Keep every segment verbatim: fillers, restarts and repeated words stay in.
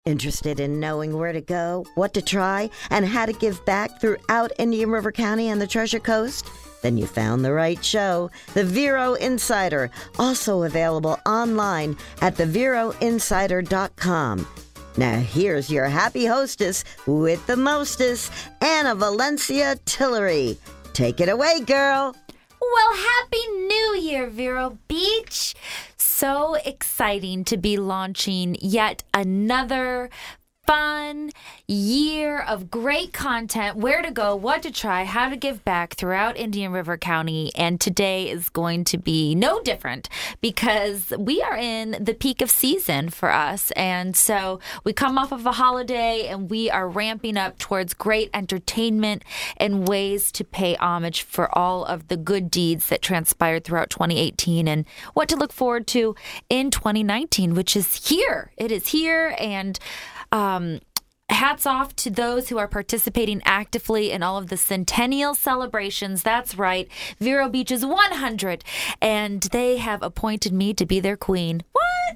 Interested in knowing where to go, what to try, and how to give back throughout Indian River County and the Treasure Coast? Then you found the right show, The Vero Insider, also available online at the vero insider dot com. Now here's your happy hostess with the mostest, Anna Valencia Tillery. Take it away, girl. Well, Happy New Year, Vero Beach. So exciting to be launching yet another fun year of great content, where to go, what to try, how to give back throughout Indian River County. And today is going to be no different because we are in the peak of season for us. And so we come off of a holiday and we are ramping up towards great entertainment and ways to pay homage for all of the good deeds that transpired throughout twenty eighteen and what to look forward to in twenty nineteen, which is here. It is here. And Um, hats off to those who are participating actively in all of the centennial celebrations. That's right. Vero Beach is one hundred, and they have appointed me to be their queen. What?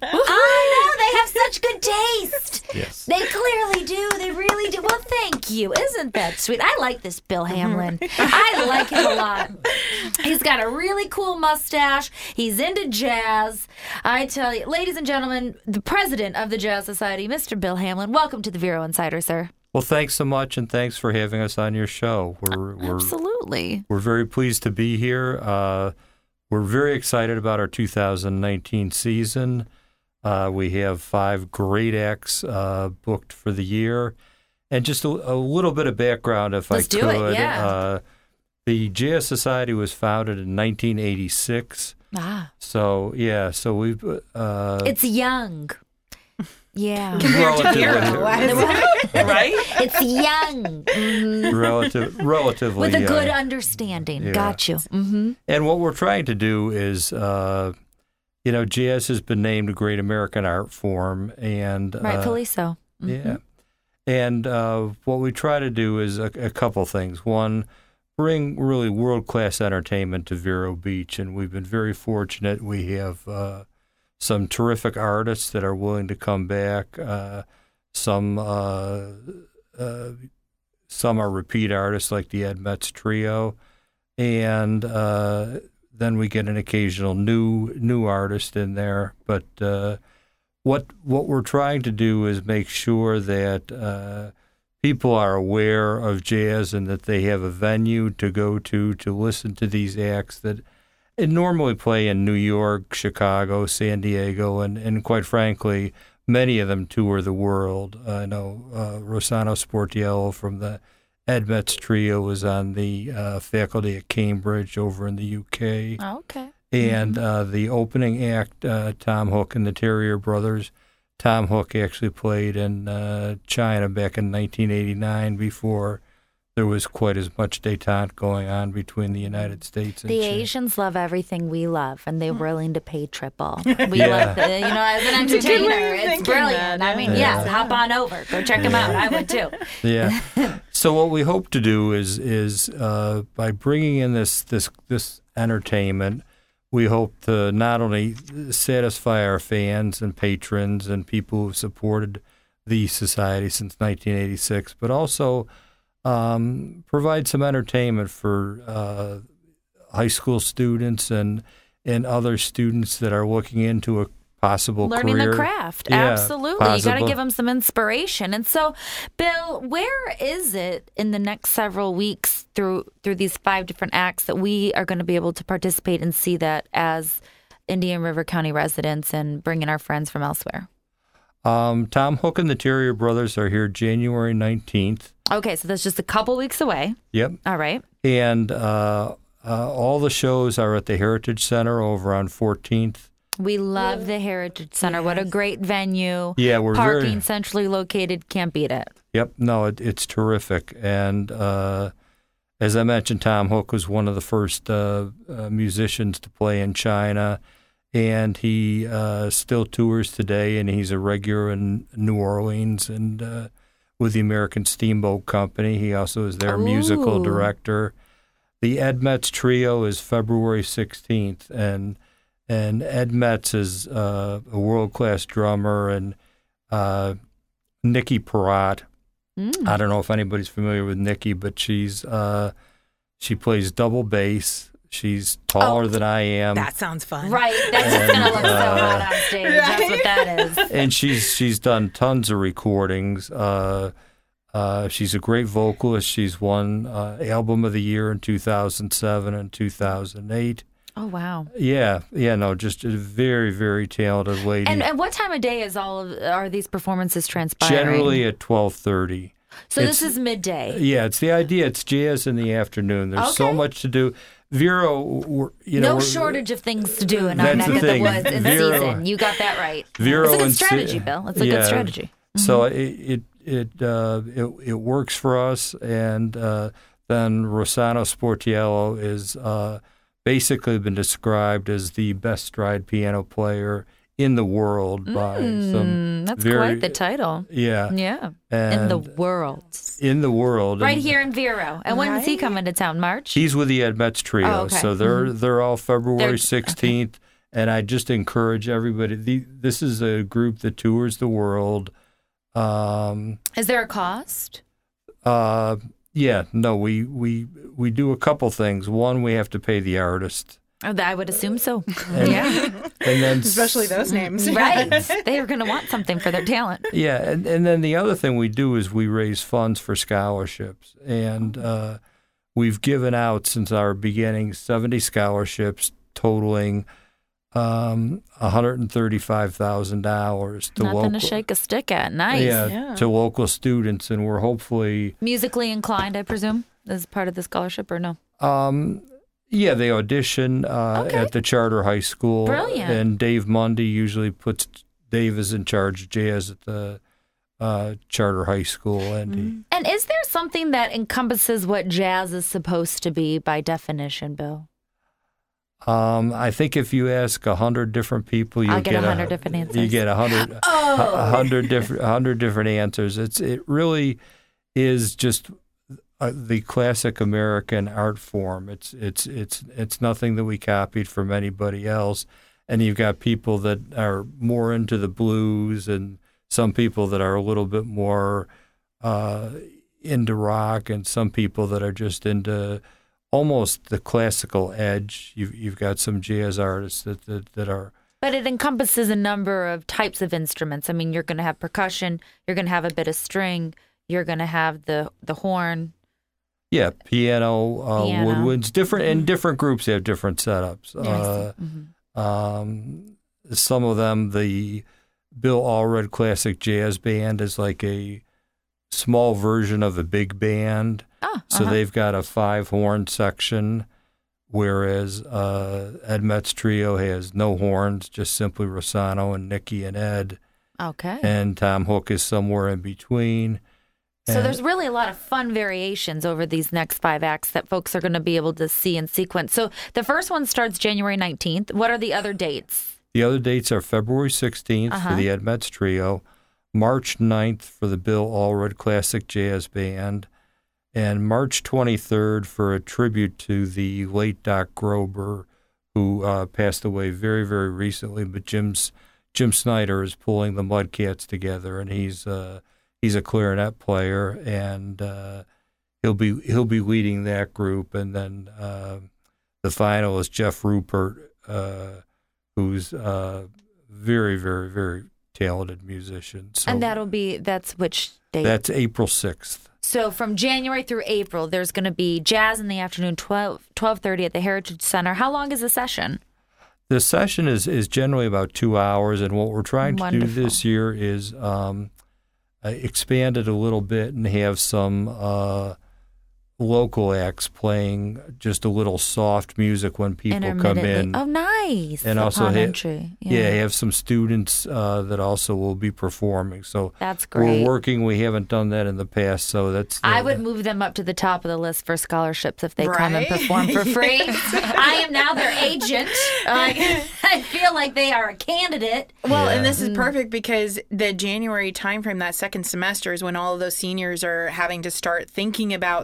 I know. They have such good taste. Yes. They clearly do. They really do. Well, thank you. Isn't that sweet? I like this Bill Hamlin. I like him a lot. He's got a really cool mustache. He's into jazz. I tell you, ladies and gentlemen, the president of the Jazz Society, Mister Bill Hamlin, welcome to the Vero Insider, sir. Well, thanks so much, and thanks for having us on your show. We're, we're Absolutely. We're very pleased to be here. Uh, we're very excited about our two thousand nineteen season. Uh, we have five great acts uh, booked for the year. And just a, a little bit of background, if Let's I could. do it, yeah. Uh, the Jazz Society was founded in nineteen eighty-six. Ah. So, yeah, so we've... Uh, It's young. Yeah. relatively, Right? It's young. Mm-hmm. relative, relatively With a good young. understanding. Yeah. Got you. Mm-hmm. And what we're trying to do is, uh, you know, jazz has been named a great American art form, and uh, Rightfully so. Mm-hmm. yeah. And uh, what we try to do is a, a couple things. One, bring really world class entertainment to Vero Beach, and we've been very fortunate. We have uh, some terrific artists that are willing to come back. Uh, some uh, uh, some are repeat artists like the Ed Metz Trio, and uh, then we get an occasional new new artist in there. But uh, what what we're trying to do is make sure that uh, people are aware of jazz and that they have a venue to go to to listen to these acts that normally play in New York, Chicago, San Diego, and, and quite frankly, many of them tour the world. I know uh, Rossano Sportiello from the Ed Metz Trio was on the uh, faculty at Cambridge over in the U K. Oh, okay. And Mm-hmm. uh, the opening act, uh, Tom Hook and the Terrier Brothers. Tom Hook actually played in uh, China back in nineteen eighty-nine before there was quite as much détente going on between the United States and The China. Asians love everything we love, and they're willing to pay triple. We Yeah. love, the, you know, as an It's a good way entertainer, of it's thinking brilliant. that, I mean, yeah. yes, hop on over, go check them out. I would too. Yeah. So what we hope to do is is uh, by bringing in this this this entertainment, we hope to not only satisfy our fans and patrons and people who've supported the society since nineteen eighty-six, but also um, provide some entertainment for uh, high school students and and other students that are looking into a possible Learning career. the craft. Yeah, Absolutely. You got to possible. give them some inspiration. And so, Bill, where is it in the next several weeks through through these five different acts that we are going to be able to participate and see that as Indian River County residents and bring in our friends from elsewhere? Um, Tom Hook and the Terrier Brothers are here January nineteenth. Okay, so that's just a couple weeks away. Yep. All right. And uh, uh, all the shows are at the Heritage Center over on fourteenth. We love the Heritage Center. What a great venue. Yeah, we're Parking very... centrally located. Can't beat it. Yep. No, it, it's terrific. And uh, as I mentioned, Tom Hook was one of the first uh, uh, musicians to play in China. And he uh, still tours today, and he's a regular in New Orleans and uh, with the American Steamboat Company. He also is their Ooh. musical director. The Ed Metz Trio is February sixteenth, and and Ed Metz is uh, a world-class drummer, and uh, Nikki Perrott. Mm. I don't know if anybody's familiar with Nikki, but she's uh, she plays double bass. She's taller Oh, than I am. That sounds fun. Right. That's just going to look so uh, hot on stage. That's what that is. And she's she's done tons of recordings. Uh, uh, she's a great vocalist. She's won uh, Album of the Year in two thousand seven and two thousand eight. Oh, wow. Yeah, yeah, no, just a very, very talented lady. And, and what time of day is all of are these performances transpiring? Generally at twelve thirty. So this is midday. Yeah, it's the idea. It's jazz in the afternoon. There's so Okay. much to do. Vero, we're, you know, No we're- shortage of things to do in our That's neck the of the thing. woods in Vero- season. You got that right. Vero It's a good and Si- strategy, Bill. It's a yeah. good strategy. So it it it, uh, it it works for us, and uh, then Rossano Sportiello is uh, basically been described as the best stride piano player in the world by some Mm, that's very quite the title. yeah Yeah. and in the world. in the world Right and here in Vero. And when is he Right. coming to town? March? He's with the Ed Metz Trio, Oh, okay. so they're they're all February They're- sixteenth. And I just encourage everybody. The, this is a group that tours the world. Um, Is there a cost? uh, yeah, no, we, we we do a couple things. One, we have to pay the artist, Oh, I would assume so. And- yeah. and then Especially those names. Right. They are going to want something for their talent. yeah, and, and then the other thing we do is we raise funds for scholarships, and uh, we've given out since our beginning seventy scholarships totaling um, one hundred thirty-five thousand dollars to Nothing local, to shake a stick at. Nice. yeah, Yeah. to local students, and we're hopefully, Musically inclined, I presume, as part of the scholarship, or no? um, yeah, they audition uh, Okay. at the charter high school. Brilliant. And Dave Mundy usually puts Dave is in charge of jazz at the uh, charter high school, and he, And is there something that encompasses what jazz is supposed to be by definition, Bill? Um, I think if you ask a hundred different people, you I'll get get a hundred different You answers. get a hundred, Oh. a hundred different, a hundred different answers. It's it really is just uh, the classic American art form. It's it's it's it's nothing that we copied from anybody else. And you've got people that are more into the blues, and some people that are a little bit more uh, into rock, and some people that are just into almost the classical edge. You've, you've got some jazz artists that, that, that are. But it encompasses a number of types of instruments. I mean, you're going to have percussion, you're going to have a bit of string, you're going to have the, the horn. Yeah, piano, uh, Piano. woodwinds, different, and different groups have different setups. I see. Uh, Mhm. um, some of them, the Bill Allred Classic Jazz Band is like a small version of a big band. Oh, So uh-huh. they've got a five horn section, whereas uh, Ed Metz Trio has no horns, just simply Rossano and Nikki and Ed, Okay. and Tom Hook is somewhere in between. So And- there's really a lot of fun variations over these next five acts that folks are going to be able to see in sequence. So the first one starts January nineteenth. What are the other dates? The other dates are February sixteenth Uh-huh. for the Ed Metz Trio, March ninth for the Bill Allred Classic Jazz Band, and March twenty-third for a tribute to the late Doc Grober, who uh, passed away very, very recently. But Jim's Jim Snyder is pulling the Mudcats together, and he's uh, he's a clarinet player, and uh, he'll be he'll be leading that group. And then uh, the final is Jeff Rupert, uh, who's uh, very, very, very talented musician. So And that'll be, that's which date? that's April sixth. So from January through April, there's going to be jazz in the afternoon, twelve, twelve thirty at the Heritage Center. How long is the session? The session is, is generally about two hours, and what we're trying to Wonderful. do this year is um, uh, expand it a little bit and have some uh, local acts playing just a little soft music when people come Intermittently. in. Oh, nice. And also Upon ha- entry. Yeah, have some students uh, that also will be performing. So That's great. we're working. We haven't done that in the past, so that's. The, I would move them up to the top of the list for scholarships if they come and Right? perform for free. I am now their agent. I, I feel like they are a candidate. Well, Yeah. and this is perfect because the January timeframe, that second semester, is when all of those seniors are having to start thinking about scholarships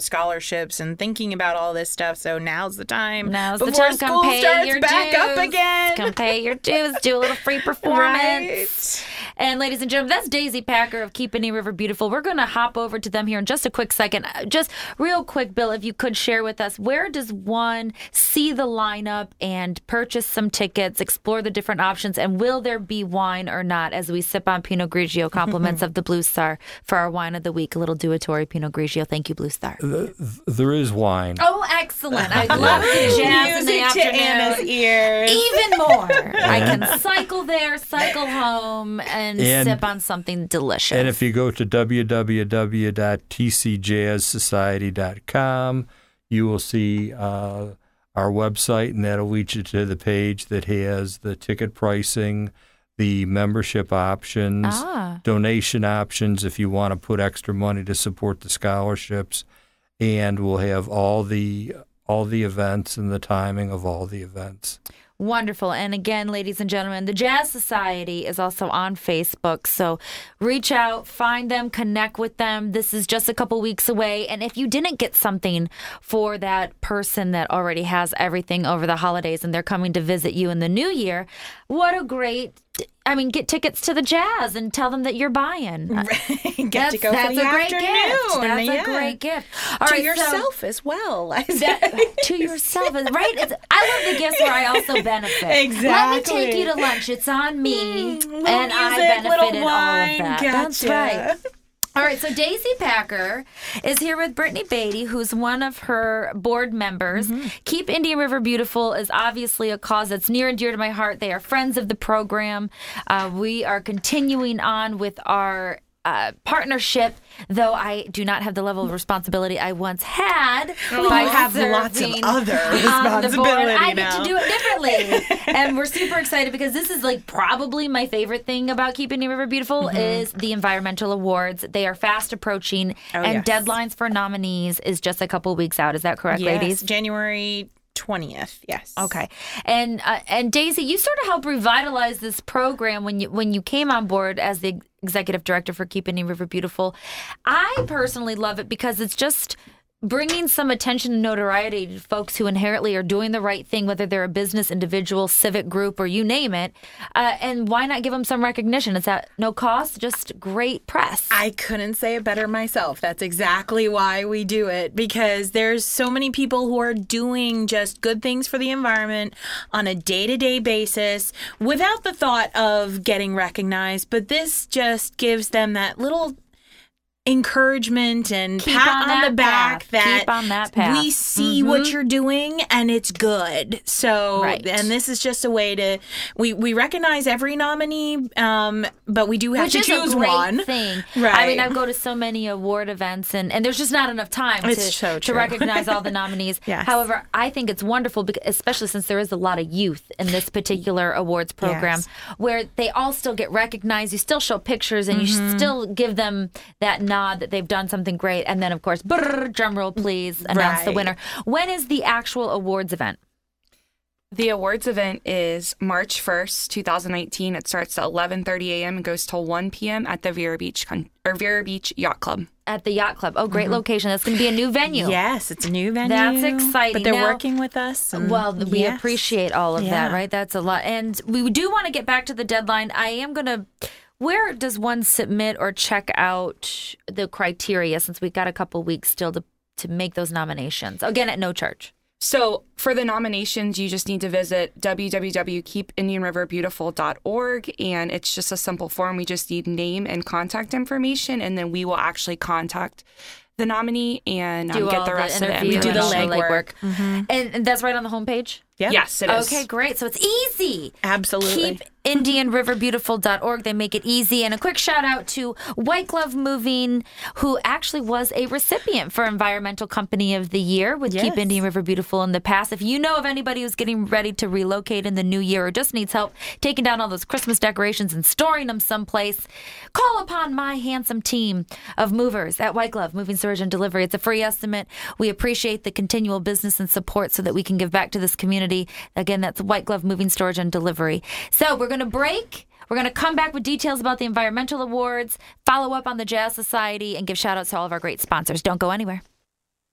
scholarships and thinking about all this stuff. So now's the time. Now's the before time. school Come pay starts your back dues. up again. Come pay your dues. Do a little free performance. Right. And ladies and gentlemen, that's Daisy Packer of Keep Indian River Beautiful. We're going to hop over to them here in just a quick second. Just real quick, Bill, if you could share with us, where does one see the lineup and purchase some tickets, explore the different options, and will there be wine or not as we sip on Pinot Grigio, compliments of the Blue Star for our wine of the week, a little Duatori Pinot Grigio. Thank you, Blue Star. There is wine. Oh, excellent. I love the jazz in the Music to Anna's afternoon. ears. Even more. I can cycle there, cycle home, and, And- sip on something delicious. And if you go to w w w dot t c jazz society dot com, you will see uh, our website, and that'll lead you to the page that has the ticket pricing, the membership options, Ah. donation options if you want to put extra money to support the scholarships, and we'll have all the all the events and the timing of all the events. Wonderful. And again, ladies and gentlemen, the Jazz Society is also on Facebook. So reach out, find them, connect with them. This is just a couple weeks away. And if you didn't get something for that person that already has everything over the holidays and they're coming to visit you in the new year, what a great, I mean, get tickets to the Jazz and tell them that you're buying. Get that's to go that's for the a great afternoon. gift. That's Yeah. a great gift. All to right, so- yourself as well. I that, to yourself, right? It's, I love the gifts where I also benefit. Let me Exactly. take you to lunch. It's on me, Mm, little and I music, benefit little in wine. all of that. That's Gotcha. right. All right, so Daisy Packer is here with Brittany Beatty, who's one of her board members. Mm-hmm. Keep Indian River Beautiful is obviously a cause that's near and dear to my heart. They are friends of the program. Uh, we are continuing on with our uh, partnership, though I do not have the level of responsibility I once had. Well, by you have lots of serving other on the board. responsibility I get now. to do it differently. And we're super excited because this is like probably my favorite thing about Keep Indian River Beautiful is the environmental awards. They are fast approaching, Oh, and yes. deadlines for nominees is just a couple weeks out. Is that correct, Yes, ladies? January twentieth. Yes. Okay, and uh, and Daisy, you sort of helped revitalize this program when you when you came on board as the executive director for Keep Indian River Beautiful. I personally love it because it's just bringing some attention and notoriety to folks who inherently are doing the right thing, whether they're a business, individual, civic group, or you name it. Uh, and why not give them some recognition? It's at no cost, just great press. I couldn't say it better myself. That's exactly why we do it, because there's so many people who are doing just good things for the environment on a day-to-day basis without the thought of getting recognized. But this just gives them that little encouragement and Keep pat on on, that the back path. that Keep on that path. we see what you're doing and it's good. So, Right. and this is just a way to, we, we recognize every nominee, um, but we do have Which to is choose a great one. thing. Right. I mean, I go to so many award events, and, and there's just not enough time to, It's so to true. recognize all the nominees. Yes. However, I think it's wonderful, because, especially since there is a lot of youth in this particular awards program, Yes. where they all still get recognized. You still show pictures, and Mm-hmm. you still give them that nod that they've done something great. And then, of course, brrr, drum roll, please, announce the Right. winner. When is the actual awards event? The awards event is March first, twenty nineteen. It starts at eleven thirty a.m. and goes till one p.m. at the Vera Beach Con- or Vera Beach Yacht Club. At the Yacht Club. Oh, great location. That's going to be a new venue. Yes, it's a new venue. That's exciting. But they're Now- working with us. and- Well, we Yes. appreciate all of that, Yeah. right? That's a lot. And we do want to get back to the deadline. I am going to. Where does one submit or check out the criteria, since we've got a couple weeks still to, to make those nominations? Again, at no charge. So for the nominations, you just need to visit w w w dot keep indian river beautiful dot org, and it's just a simple form. We just need name and contact information, and then we will actually contact the nominee and um, Do get all the rest of the interview We do and the all information. legwork. And, and that's right on the homepage? Yeah. Yes, it is. Okay, great. So it's easy. Absolutely. Keep indian river beautiful dot org. They make it easy. And a quick shout out to White Glove Moving, who actually was a recipient for Environmental Company of the Year with Keep Yes. Indian River Beautiful in the past. If you know of anybody who's getting ready to relocate in the new year or just needs help taking down all those Christmas decorations and storing them someplace, call upon my handsome team of movers at White Glove Moving, Storage, and Delivery. It's a free estimate. We appreciate the continual business and support so that we can give back to this community. Again, that's White Glove Moving, Storage, and Delivery. So we're going to break. We're going to come back with details about the environmental awards, follow up on the Jazz Society, and give shout outs to all of our great sponsors. Don't go anywhere.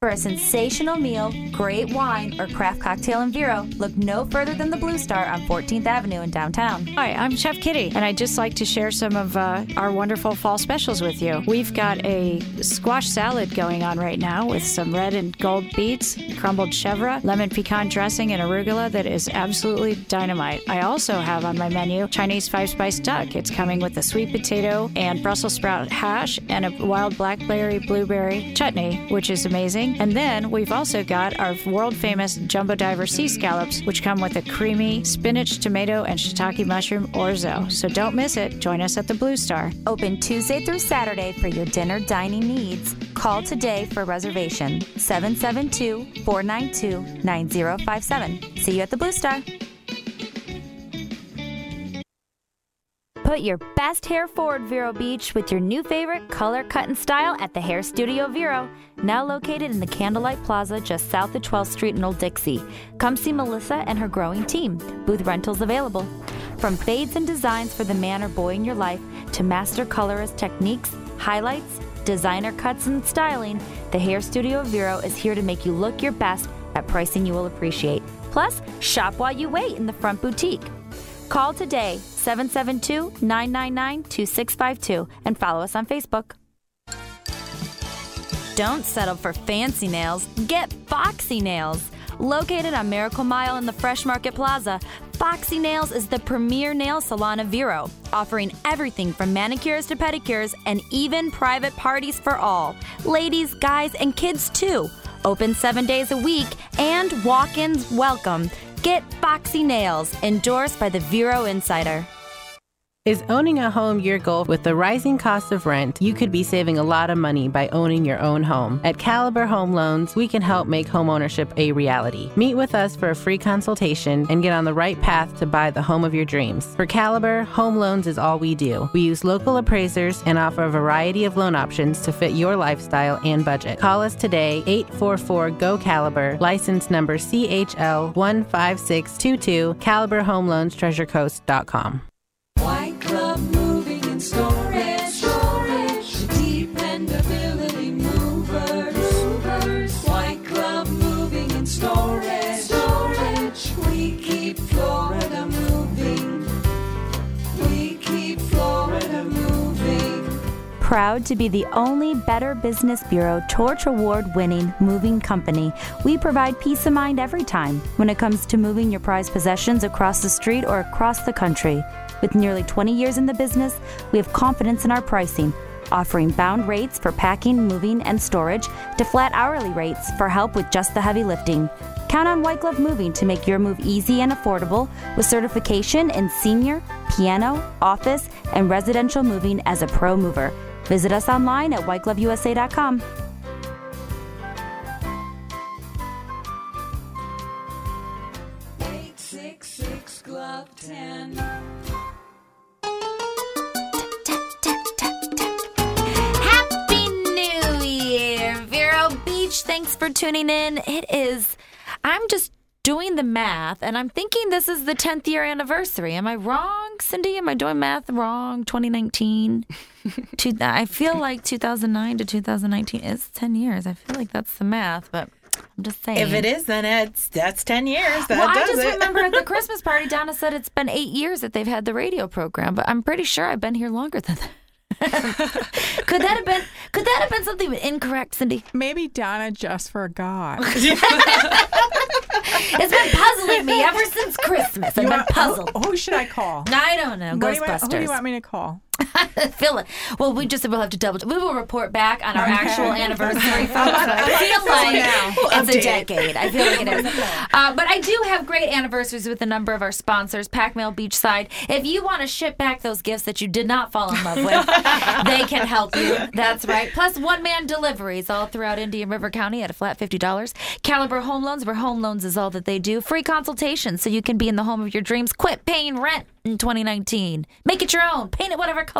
For a sensational meal, great wine, or craft cocktail in Vero, look no further than the Blue Star on fourteenth Avenue in downtown. Hi, I'm Chef Kitty, and I'd just like to share some of uh, our wonderful fall specials with you. We've got a squash salad going on right now with some red and gold beets, crumbled chèvre, lemon pecan dressing, and arugula that is absolutely dynamite. I also have on my menu Chinese five-spice duck. It's coming with a sweet potato and Brussels sprout hash and a wild blackberry blueberry chutney, which is amazing. And then we've also got our world-famous Jumbo Diver sea scallops, which come with a creamy spinach, tomato, and shiitake mushroom orzo. So don't miss it. Join us at the Blue Star. Open Tuesday through Saturday for your dinner dining needs. Call today for reservation, seven seven two, four nine two, nine zero five seven. See you at the Blue Star. Put your best hair forward, Vero Beach, with your new favorite color, cut, and style at the Hair Studio Vero, now located in the Candlelight Plaza just south of twelfth Street in Old Dixie. Come see Melissa and her growing team. Booth rentals available. From fades and designs for the man or boy in your life to master colorist techniques, highlights, designer cuts, and styling, the Hair Studio Vero is here to make you look your best at pricing you will appreciate. Plus, shop while you wait in the front boutique. Call today, seven seven two, nine nine nine, two six five two, and follow us on Facebook. Don't settle for fancy nails. Get Foxy Nails. Located on Miracle Mile in the Fresh Market Plaza, Foxy Nails is the premier nail salon of Vero, offering everything from manicures to pedicures and even private parties for all. Ladies, guys, and kids too. Open seven days a week and walk-ins welcome. Get Foxy Nails, endorsed by the Vero Insider. Is owning a home your goal? With the rising cost of rent, you could be saving a lot of money by owning your own home. At Caliber Home Loans, we can help make homeownership a reality. Meet with us for a free consultation and get on the right path to buy the home of your dreams. For Caliber, home loans is all we do. We use local appraisers and offer a variety of loan options to fit your lifestyle and budget. Call us today, eight four four, G O, Caliber, license number C H L one five six two two, Caliber Home Loans Treasure Coast dot com. White Glove Moving and Storage, storage, dependability movers, movers. White Glove Moving and Storage, storage. We keep Florida moving. We keep Florida moving. Proud to be the only Better Business Bureau Torch Award-winning moving company, we provide peace of mind every time when it comes to moving your prized possessions across the street or across the country. With nearly twenty years in the business, we have confidence in our pricing, offering bound rates for packing, moving, and storage to flat hourly rates for help with just the heavy lifting. Count on White Glove Moving to make your move easy and affordable with certification in senior, piano, office, and residential moving as a pro mover. Visit us online at white glove U S A dot com. eight six six glove ten. Happy New Year, Vero Beach. Thanks for tuning in. It is, I'm just doing the math, and I'm thinking this is the tenth year anniversary. Am I wrong, Cindy? Am I doing math wrong? twenty nineteen? Two, I feel like two thousand nine to two thousand nineteen is ten years. I feel like that's the math, but I'm just saying. If it is, then it's that's ten years. That well, does I just it. remember at the Christmas party, Donna said it's been eight years that they've had the radio program, but I'm pretty sure I've been here longer than that. could that have been could that have been something incorrect, Cindy? Maybe Donna just forgot. It's been puzzling me ever since Christmas. I've You been want- puzzled. Who, who should I call? I don't know. What do you want- Ghostbusters. Who do you want me to call? Feel it. Well, we just will have to double. We will report back on our actual anniversary, folks. But I feel like it's a decade. I feel like it is. Uh, but I do have great anniversaries with a number of our sponsors. Pac-Mail Beachside. If you want to ship back those gifts that you did not fall in love with, they can help you. That's right. Plus one-man deliveries all throughout Indian River County at a flat fifty dollars. Caliber Home Loans, where home loans is all that they do. Free consultation so you can be in the home of your dreams. Quit paying rent in twenty nineteen. Make it your own. Paint it whatever color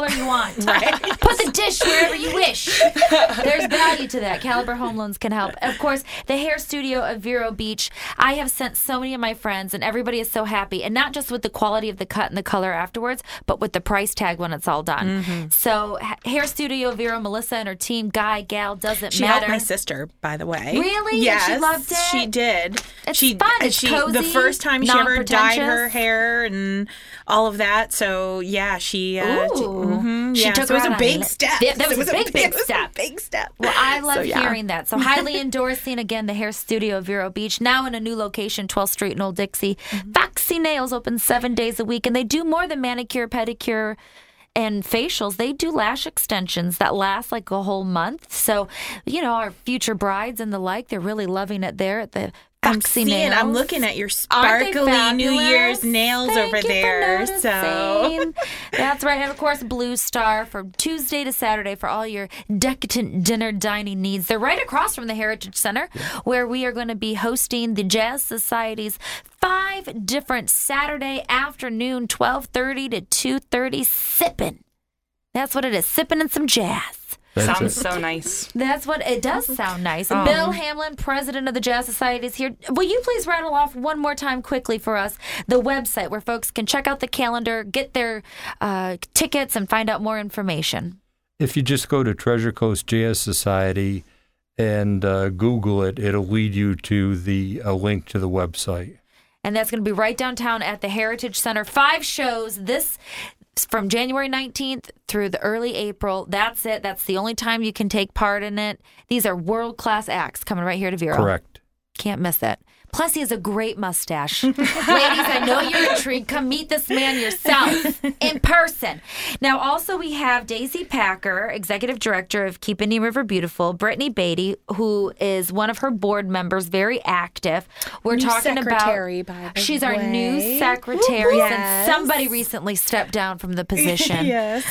color you want. Put the dish wherever you wish. There's value to that. Caliber Home Loans can help. Of course, the hair studio of Vero Beach. I have sent so many of my friends, and everybody is so happy. And not just with the quality of the cut and the color afterwards, but with the price tag when it's all done. Mm-hmm. So, ha- hair studio Vero, Melissa and her team, guy, gal, doesn't she matter. She helped my sister, by the way. Really? Yes, and she loved it? She did. It's she, fun. It's she, cozy, the first time she ever dyed her non-pretentious. hair and all of that. So yeah, she. Uh, Ooh. she, mm-hmm, She yeah, took so it was her a out big on a- step. Yeah, that was It was a big, big it was step. A big step. Well, I love So, yeah. hearing that. So highly endorsing, again, the hair studio of Vero Beach, now in a new location, twelfth Street in Old Dixie. Mm-hmm. Foxy Nails open seven days a week, and they do more than manicure, pedicure, and facials. They do lash extensions that last like a whole month. So, you know, our future brides and the like, they're really loving it there at the I'm Foxy seeing, Nails. I'm looking at your Aren't they sparkly New fabulous? Year's nails Thank over you for there. So noticing. That's right. And of course, Blue Star from Tuesday to Saturday for all your decadent dinner dining needs. They're right across from the Heritage Center, where we are going to be hosting the Jazz Society's five different Saturday afternoon, twelve thirty to two thirty, sipping. That's what it is, sipping and some jazz. That's Sounds it. so nice. That's what it does sound nice. Um, Bill Hamlin, president of the Jazz Society, is here. Will you please rattle off one more time quickly for us the website where folks can check out the calendar, get their uh, tickets, and find out more information? If you just go to Treasure Coast Jazz Society and uh, Google it, it'll lead you to the a link to the website. And that's going to be right downtown at the Heritage Center. Five shows this from January nineteenth through the early April. That's it. That's the only time you can take part in it. These are world-class acts coming right here to Vero. Correct. Can't miss it. Plus, he has a great mustache. Ladies, I know you're intrigued. Come meet this man yourself in person. Now, also, we have Daisy Packer, Executive Director of Keep Indian River Beautiful, Brittany Beatty, who is one of her board members, very active. We're New talking secretary, about... by the She's our way. new secretary Yes. since somebody recently stepped down from the position. yes.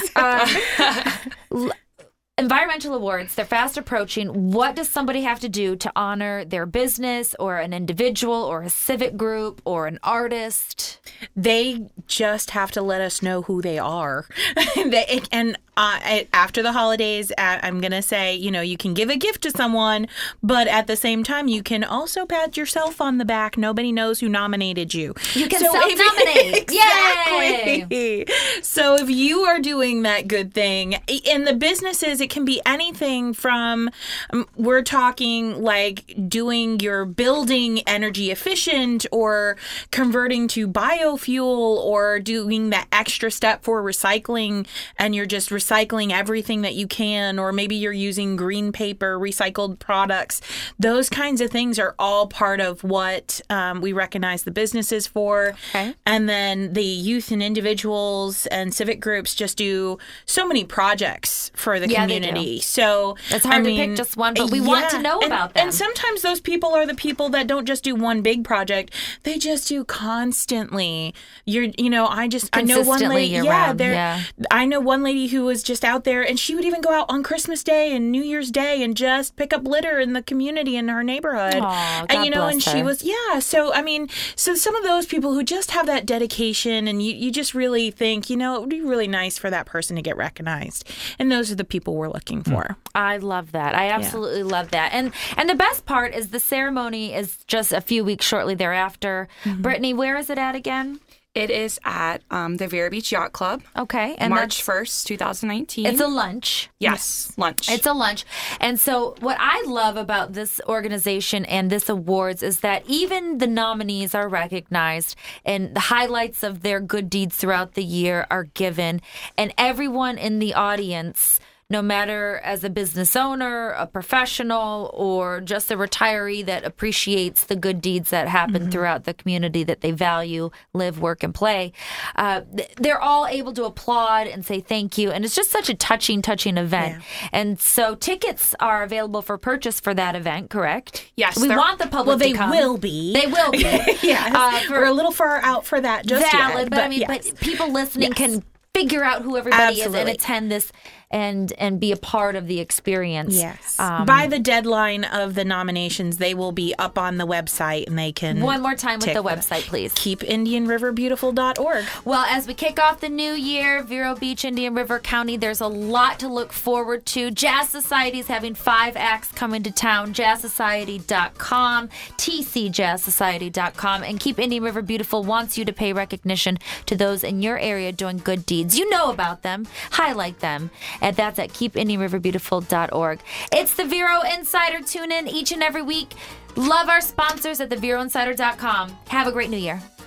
Um, Environmental awards, they're fast approaching. What does somebody have to do to honor their business or an individual or a civic group or an artist? They just have to let us know who they are. They- and uh, I- after the holidays, uh, I'm going to say, you know, you can give a gift to someone, but at the same time, you can also pat yourself on the back. Nobody knows who nominated you. You can So if- self-nominate. Exactly. So if you are doing that good thing, in the businesses, it can be anything from, um, we're talking like doing your building energy efficient or converting to biofuel or doing that extra step for recycling and you're just recycling everything that you can, or maybe you're using green paper, recycled products. Those kinds of things are all part of what um, we recognize the businesses for. Okay. And then the youth and individuals and civic groups just do so many projects for the Yeah, they do. community. So It's hard I to pick mean, just one, but we want to know and, about them. And sometimes those people are the people that don't just do one big project; they just do constantly. You're, you know, I just I know one Consistently lady. year Yeah, round, there. yeah. I know one lady who was just out there, and she would even go out on Christmas Day and New Year's Day and just pick up litter in the community in her neighborhood. Aw, and you God know, bless and she her. was yeah. So I mean, so some of those people who just have that dedication, and you you just really think, you know, it would be really nice for that person to get recognized, and those are the people we're looking for. I love that. I absolutely love that. And and the best part is the ceremony is just a few weeks shortly thereafter. Mm-hmm. Brittany, where is it at again? It is at um, the Vero Beach Yacht Club, Okay. And March that's- first, twenty nineteen. It's a lunch. yes, lunch. It's a lunch. And so what I love about this organization and this awards is that even the nominees are recognized and the highlights of their good deeds throughout the year are given. And everyone in the audience, no matter as a business owner, a professional, or just a retiree that appreciates the good deeds that happen throughout the community that they value, live, work, and play, uh, th- they're all able to applaud and say thank you. And it's just such a touching, touching event. And so tickets are available for purchase for that event, correct? Yes, We they're- want the public Well, they to come. will be. They will be. yes, Uh, for- we're a little far out for that just valid, yet. but, I mean, yes. but people listening Yes. can figure out who everybody is Absolutely. and attend this and and be a part of the experience. Yes. Um, By the deadline of the nominations, they will be up on the website and they can. One more time with take the the- website, please. keep indian river beautiful dot org. Well, as we kick off the new year, Vero Beach, Indian River County, there's a lot to look forward to. Jazz Society is having five acts coming to town. jazz society dot com, t c jazz society dot com, and Keep Indian River Beautiful wants you to pay recognition to those in your area doing good deeds. You know about them. Highlight them. And that's at keep indian river beautiful dot org. It's the Vero Insider. Tune in each and every week. Love our sponsors at the vero insider dot com. Have a great new year.